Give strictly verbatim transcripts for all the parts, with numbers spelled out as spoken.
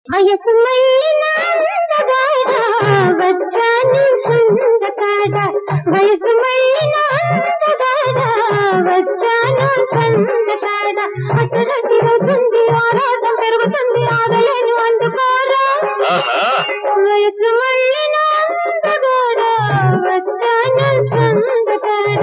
వయసు మళ్ళిన అందగాడ వచ్చాను సందకాడ వయసు మళ్ళిన అందగాడ వచ్చాను సందకాడ అతరతి అవుతుంది ఆరాటం పెరుగుతుంది ఆగలేను అందుకోరా వయసు మళ్ళిన అందగాడ వచ్చాను సందకాడ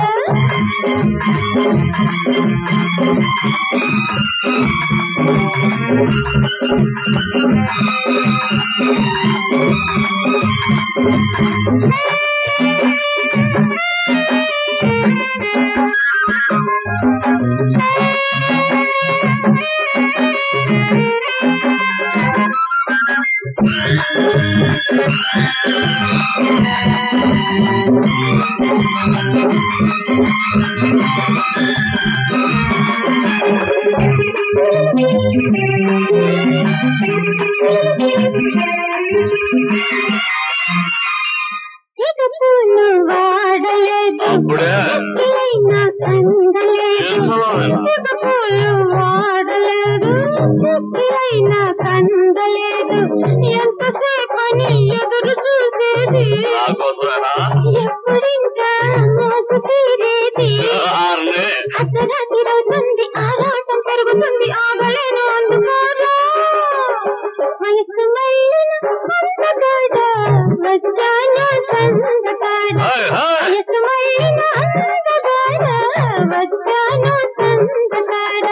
సిగపూలు వాడలేదు చెట్లైనా కందలేదు సిగపూలు వాడలేదు చెట్లైనా కందలేదు ఎంతసేపని ఎదురు చూసేది ఎప్పుడింకా మోసు తీరేది అర్ధరాత్రి అవుతుంది ఆరాటం పెరుగుతుంది ఆగలేను అందుకోరా వయసు మళ్ళిన అందగాడ వచ్చాను సందకాడ వయసు మళ్ళిన అందగాడ వచ్చాను సందకాడ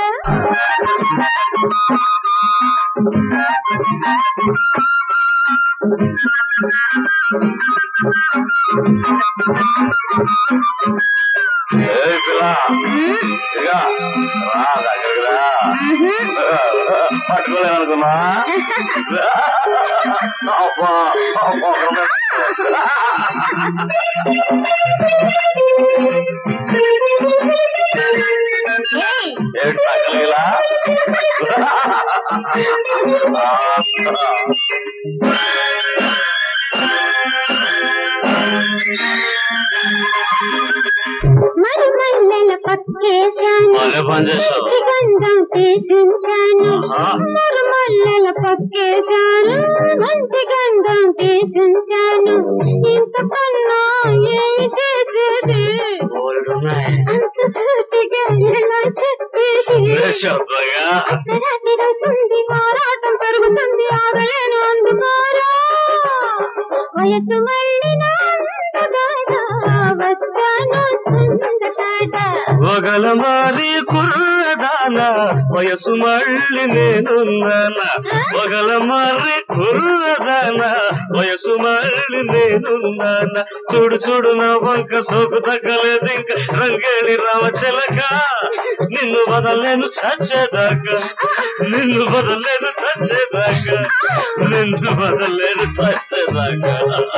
పట్టుకోలేదనుకున్నా ఏడు పక్కలేలా మరి మల్లెల పక్కేశాను మంచి గంధం తీసుంచాను మరి మల్లెల పక్కేశాను మంచి గంధం తీసుంచాను ఇంతకన్నా ఏమి చేసేది అంత సూటిగా ఎలా చెప్పేది అర్ధరాత్రి మారాటం పెరుగుతుంది ఆగలేను అందుకోరా వయసు మళ్ళిన అందగాడ వచ్చాను సందకాడ ఒకల మారి కుర్రదాన వయసు మళ్ళీ నేనున్నానా ఒకల మారి కుర్రదాన వయసు మళ్ళీ నేనున్నానా చూడు చూడు నా వంక సోకు తగ్గలేదు ఇంకా రంగేణి రామచిలక నిన్ను వదలేను చచ్చేదాకా నిన్ను వదలేను చచ్చేదాకా నిన్ను వదలేను చచ్చేదాకా